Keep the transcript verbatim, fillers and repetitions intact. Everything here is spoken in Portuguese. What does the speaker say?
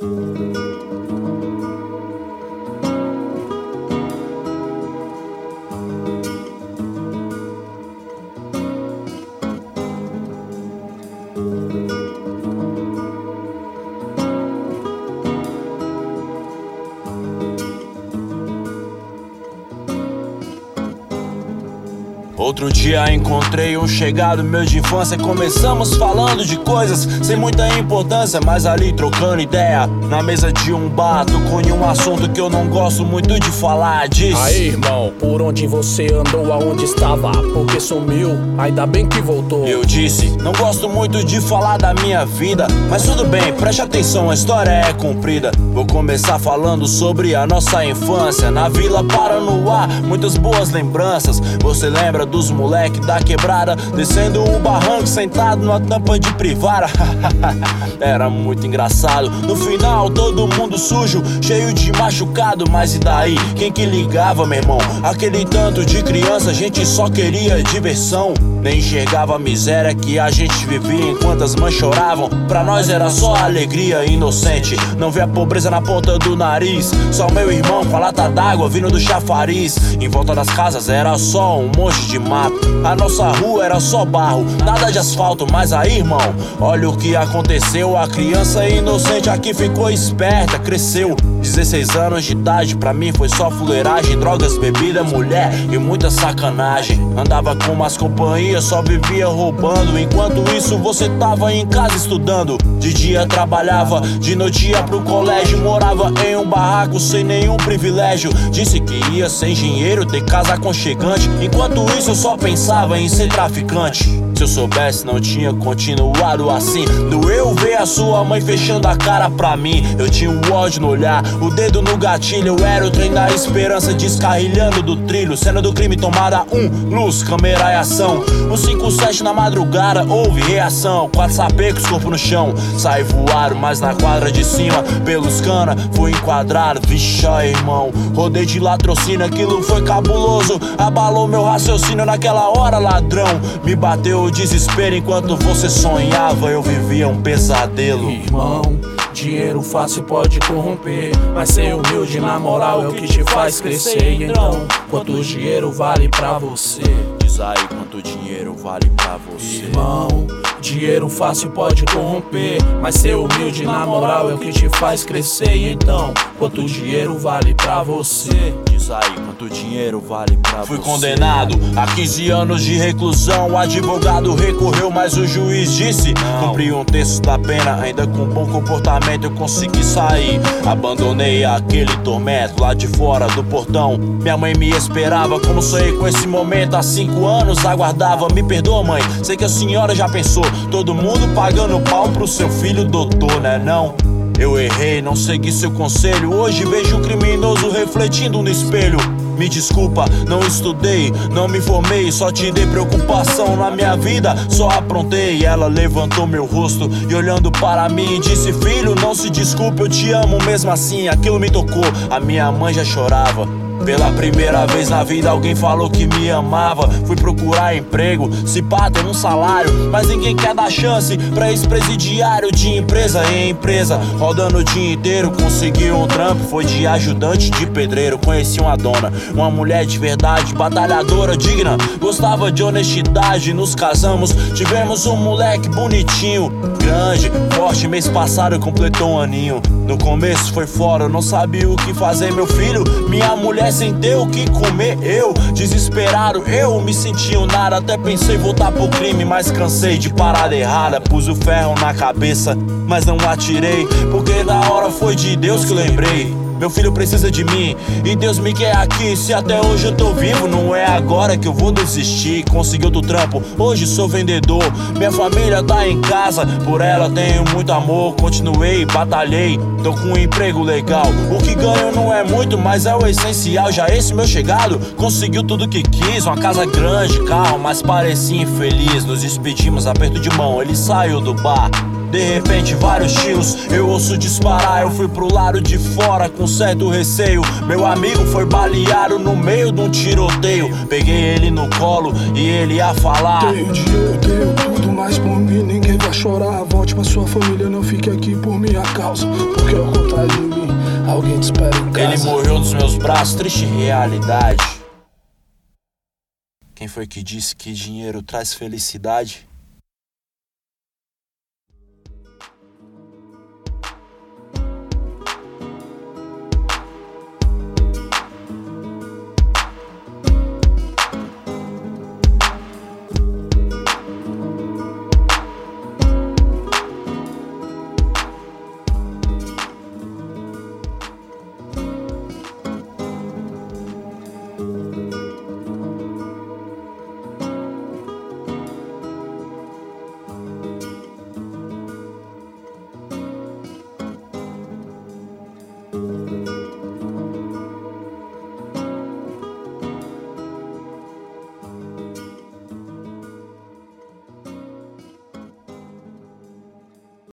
Outro dia encontrei um chegado meu de infância. Começamos falando de coisas sem muita importância, mas ali trocando ideia na mesa de um bar, tocou em um assunto que eu não gosto muito de falar. Disse: aí, irmão, por onde você andou, aonde estava? Porque sumiu, ainda bem que voltou. Eu disse: não gosto muito de falar da minha vida, mas tudo bem, preste atenção, a história é comprida. Vou começar falando sobre a nossa infância. Na Vila Paranoá, muitas boas lembranças. Você lembra dos moleque da quebrada descendo um barranco sentado numa tampa de privada? Era muito engraçado. No final todo mundo sujo, cheio de machucado. Mas e daí? Quem que ligava, meu irmão? Aquele tanto de criança, a gente só queria diversão. Nem enxergava a miséria que a gente vivia enquanto as mães choravam. Pra nós era só alegria inocente, não vê a pobreza na ponta do nariz. Só meu irmão com a lata d'água vindo do chafariz. Em volta das casas era só um monte de mato. A nossa rua era só barro, nada de asfalto. Mas aí, irmão, olha o que aconteceu. A criança inocente aqui ficou esperta, cresceu. Dezesseis anos de idade, pra mim foi só fuleiragem, drogas, bebida, mulher e muita sacanagem. Andava com umas companhias, só vivia roubando. Enquanto isso você tava em casa estudando. De dia trabalhava, de noite ia pro colégio. Morava em um barraco sem nenhum privilégio. Disse que ia ser engenheiro, ter casa aconchegante. Enquanto isso eu só pensava em ser traficante. Se eu soubesse não tinha continuado assim. Doeu ver a sua mãe fechando a cara pra mim. Eu tinha um ódio no olhar, o dedo no gatilho. Eu era o trem da esperança descarrilhando do trilho. Cena do crime tomada um, luz, câmera e ação. Um cinco sete na madrugada, houve reação. Quatro sapecos, corpo no chão, saí voado. Mas na quadra de cima, pelos cana, fui enquadrado. Vixe, ó, irmão, rodei de latrocínio, aquilo foi cabuloso. Abalou meu raciocínio naquela hora, ladrão. Me bateu o desespero enquanto você sonhava. Eu vivia um pesadelo. Irmão, dinheiro fácil pode corromper, mas ser humilde na moral é o que te faz crescer. E então, quanto dinheiro vale pra você? Diz aí quanto dinheiro vale pra você. Irmão, dinheiro fácil pode corromper, mas ser humilde na moral é o que te faz crescer. E então, quanto dinheiro vale pra você? Diz aí quanto dinheiro vale pra você. Fui condenado a quinze anos de reclusão. O advogado recorreu, mas o juiz disse não. Cumpri um terço da pena, ainda com bom comportamento eu consegui sair. Abandonei aquele tormento lá de fora do portão. Minha mãe me esperava, como sonhei com esse momento. Há cinco anos aguardava. Me perdoa, mãe, sei que a senhora já pensou. Todo mundo pagando pau pro seu filho doutor, né não? Eu errei, não segui seu conselho. Hoje vejo um criminoso refletindo no espelho. Me desculpa, não estudei, não me formei. Só te dei preocupação na minha vida, só aprontei. Ela levantou meu rosto e olhando para mim disse: filho, não se desculpe, eu te amo mesmo assim. Aquilo me tocou, a minha mãe já chorava. Pela primeira vez na vida alguém falou que me amava. Fui procurar emprego, se pá tem um salário, mas ninguém quer dar chance pra ex-presidiário de empresa em empresa. Rodando o dia inteiro, consegui um trampo, foi de ajudante de pedreiro. Conheci uma dona, uma mulher de verdade, batalhadora, digna, gostava de honestidade. Nos casamos, tivemos um moleque bonitinho, grande, forte. Mês passado completou um aninho. No começo foi fora, eu não sabia o que fazer, meu filho. Minha mulher sem ter o que comer, eu desesperado, eu me senti um nada. Até pensei em voltar pro crime, mas cansei de parada errada. Pus o ferro na cabeça, mas não atirei, porque na hora foi de Deus que eu lembrei. Meu filho precisa de mim e Deus me quer aqui. Se até hoje eu tô vivo, não é agora que eu vou desistir. Consegui outro trampo, hoje sou vendedor. Minha família tá em casa, por ela tenho muito amor. Continuei, batalhei, tô com um emprego legal. O que ganho não é muito, mas é o essencial. Já esse meu chegado conseguiu tudo que quis. Uma casa grande, carro, mas parecia infeliz. Nos despedimos, aperto de mão, ele saiu do bar. De repente vários tiros eu ouço disparar. Eu fui pro lado de fora com certo receio. Meu amigo foi baleado no meio de um tiroteio. Peguei ele no colo e ele ia falar: tenho dinheiro, tenho tudo, mas por mim ninguém vai chorar. Volte pra sua família, não fique aqui por minha causa, porque ao contrário de mim, alguém te espera em casa. Ele morreu nos meus braços, triste realidade. Quem foi que disse que dinheiro traz felicidade?